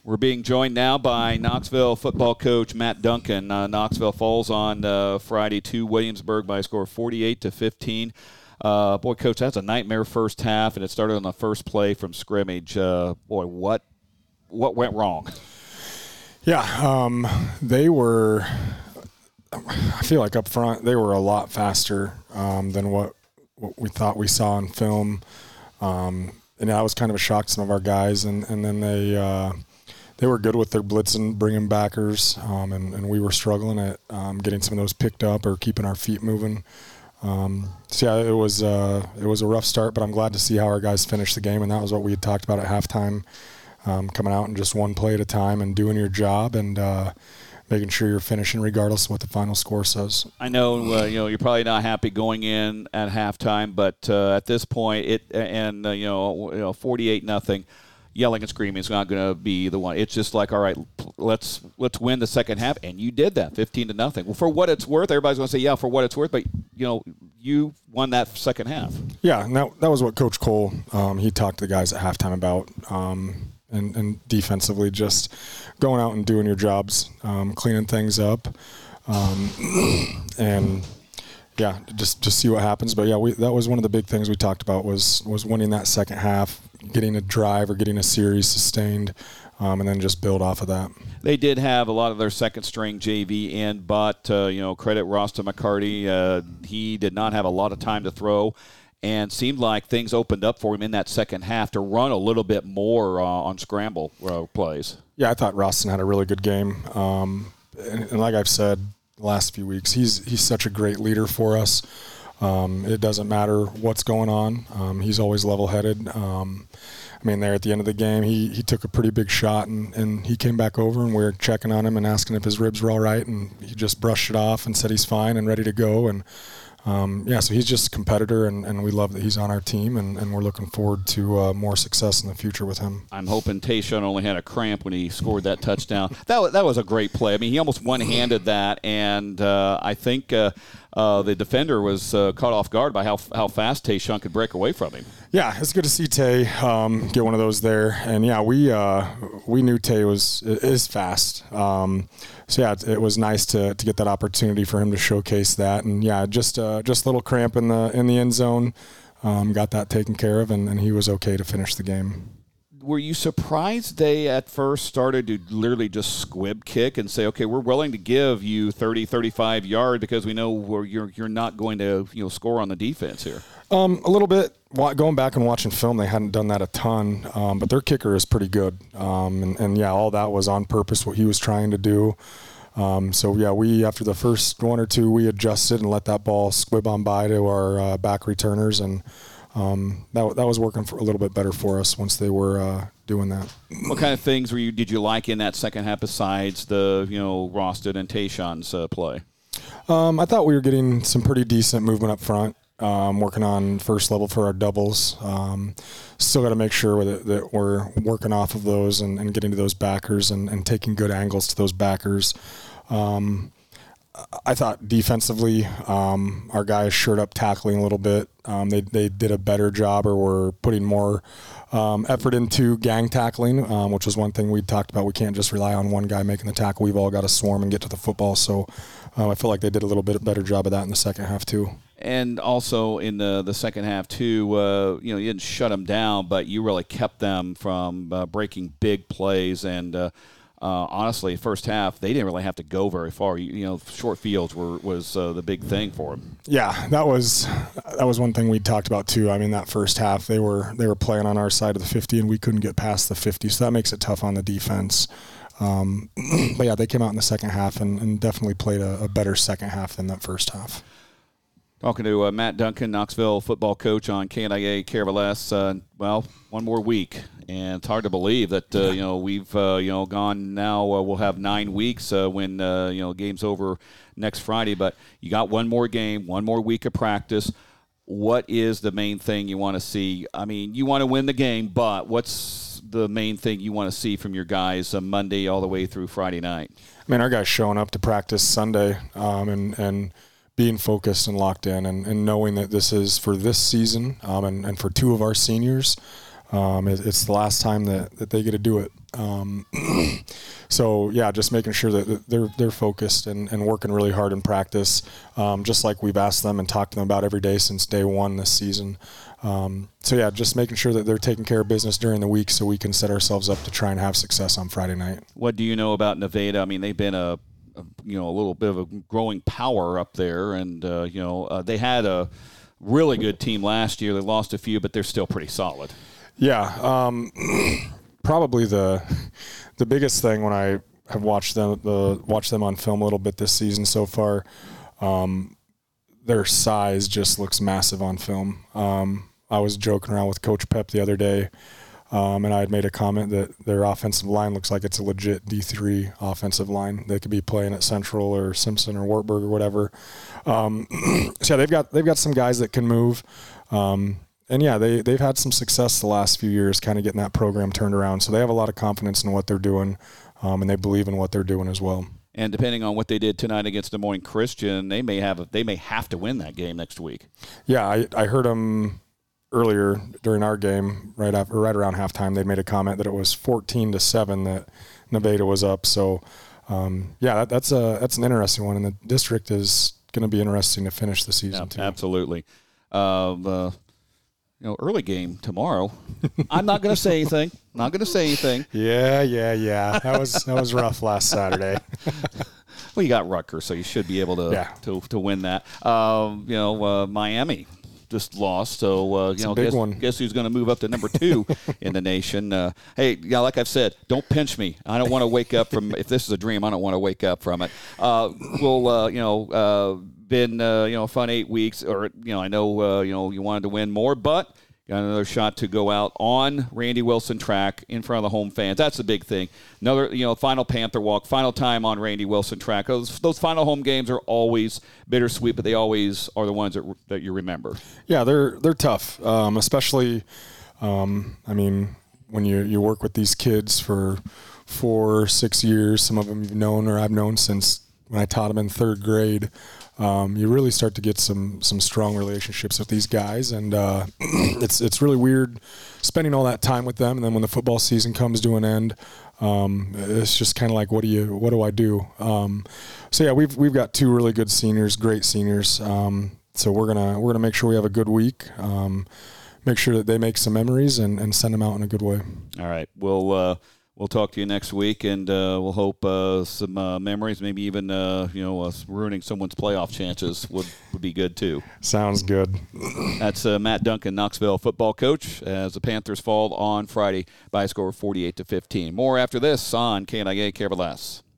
We're being joined now by Knoxville football coach Matt Duncan. Knoxville falls on Friday to Williamsburg by a score of 48-15. Boy, Coach, that's a nightmare first half, and it started on the first play from scrimmage. What went wrong? Yeah, they were – I feel like up front they were a lot faster than what we thought we saw in film. And that was kind of a shock to some of our guys. And then they were good with their blitzing, bringing backers, and we were struggling at getting some of those picked up or keeping our feet moving. It was a rough start, but I'm glad to see how our guys finished the game, and that was what we had talked about at halftime, coming out and just one play at a time and doing your job and making sure you're finishing regardless of what the final score says. I know you're probably not happy going in at halftime, but at this point, 48-0. Yelling and screaming is not going to be the one. It's just like, all right, let's win the second half, and you did that, 15-0. Well, for what it's worth, everybody's going to say, yeah, for what it's worth, but you won that second half. Yeah, and that was what Coach Cole he talked to the guys at halftime about, and defensively just going out and doing your jobs, cleaning things up, and. Yeah, just see what happens. But, yeah, that was one of the big things we talked about was winning that second half, getting a drive or getting a series sustained, and then just build off of that. They did have a lot of their second-string JV in, but, credit Roston McCarty. He did not have a lot of time to throw and seemed like things opened up for him in that second half to run a little bit more on scramble plays. Yeah, I thought Roston had a really good game. And like I've said, last few weeks, he's such a great leader for us. It doesn't matter what's going on. He's always level-headed. There at the end of the game, he took a pretty big shot, and he came back over, and we were checking on him and asking if his ribs were all right, and he just brushed it off and said he's fine and ready to go. And so he's just a competitor, and we love that he's on our team, and we're looking forward to more success in the future with him. I'm hoping Tayshaun only had a cramp when he scored that touchdown. That was a great play. I mean, he almost one-handed that, and I think the defender was caught off guard by how fast Tayshaun could break away from him. Yeah, it's good to see Tay get one of those there, and yeah, we knew Tay is fast. It was nice to get that opportunity for him to showcase that, and yeah, just a little cramp in the end zone, got that taken care of, and he was okay to finish the game. Were you surprised they at first started to literally just squib kick and say, okay, we're willing to give you 30, 35 yards because we know you're not going to score on the defense here? A little bit. Going back and watching film, they hadn't done that a ton, but their kicker is pretty good. All that was on purpose, what he was trying to do. We, after the first one or two, we adjusted and let that ball squib on by to our back returners, and that was working for a little bit better for us once they were doing that. What kind of things did you like in that second half besides the Roston and Tayshaun's play? I thought we were getting some pretty decent movement up front. Working on first level for our doubles. Still got to make sure that we're working off of those and getting to those backers and taking good angles to those backers. I thought defensively, our guys shored up tackling a little bit. They did a better job, or were putting more effort into gang tackling, which was one thing we talked about. We can't just rely on one guy making the tackle. We've all got to swarm and get to the football. So I feel like they did a little bit better job of that in the second half too. And also in the second half too, you didn't shut them down, but you really kept them from breaking big plays. And honestly, first half they didn't really have to go very far. Short fields was the big thing for them. Yeah, that was one thing we talked about too. I mean, that first half they were playing on our side of the 50, and we couldn't get past the 50, so that makes it tough on the defense. But yeah, they came out in the second half and definitely played a better second half than that first half. Talking to Matt Duncan, Knoxville football coach on KNIA KRLS. One more week, and it's hard to believe that we've gone now. We'll have 9 weeks when game's over next Friday. But you got one more game, one more week of practice. What is the main thing you want to see? I mean, you want to win the game, but what's the main thing you want to see from your guys Monday all the way through Friday night? I mean, our guys showing up to practice Sunday and being focused and locked in and knowing that this is for this season and for two of our seniors. It's the last time that they get to do it. So yeah, just making sure that they're focused and working really hard in practice, just like we've asked them and talked to them about every day since day one this season. So yeah, just making sure that they're taking care of business during the week so we can set ourselves up to try and have success on Friday night. What do you know about Nevada? I mean, they've been a little bit of a growing power up there, and they had a really good team last year. They lost a few, but they're still pretty solid. Yeah, probably the biggest thing when I have watched them on film a little bit this season so far, their size just looks massive on film. I was joking around with Coach Pep the other day, and I had made a comment that their offensive line looks like it's a legit D3 offensive line. They could be playing at Central or Simpson or Wartburg or whatever. So yeah, they've got some guys that can move. And yeah, they've had some success the last few years kind of getting that program turned around. So they have a lot of confidence in what they're doing, and they believe in what they're doing as well. And depending on what they did tonight against Des Moines Christian, they may have to win that game next week. Yeah, I heard them earlier during our game, right around halftime. They made a comment that it was 14-7 that Nevada was up. So yeah, that's an interesting one, and the district is going to be interesting to finish the season too. Absolutely. Early game tomorrow. I'm not going to say anything. Yeah. That was rough last Saturday. Well, you got Rutgers, so you should be able to win that. Miami just lost, so guess who's going to move up to number 2 in the nation? Hey, like I've said, don't pinch me. I don't want to wake up from. If this is a dream, I don't want to wake up from it. Been a fun 8 weeks, or I know you wanted to win more, but got another shot to go out on Randy Wilson track in front of the home fans. That's the big thing. Another final Panther walk, final time on Randy Wilson track. Those final home games are always bittersweet, but they always are the ones that you remember. Yeah, they're tough, especially when you work with these kids for 4 or 6 years. Some of them you've known or I've known since when I taught them in 3rd grade. You really start to get some strong relationships with these guys, and it's really weird spending all that time with them. And then when the football season comes to an end, it's just kind of like, what do I do? So yeah, we've got 2 really good seniors, great seniors. So we're gonna make sure we have a good week. Make sure that they make some memories and send them out in a good way. All right, We'll talk to you next week, and we'll hope some memories, maybe even us ruining someone's playoff chances would be good too. Sounds good. That's Matt Duncan, Knoxville football coach, as the Panthers fall on Friday by a score of 48-15. More after this on KNIA Care for Less.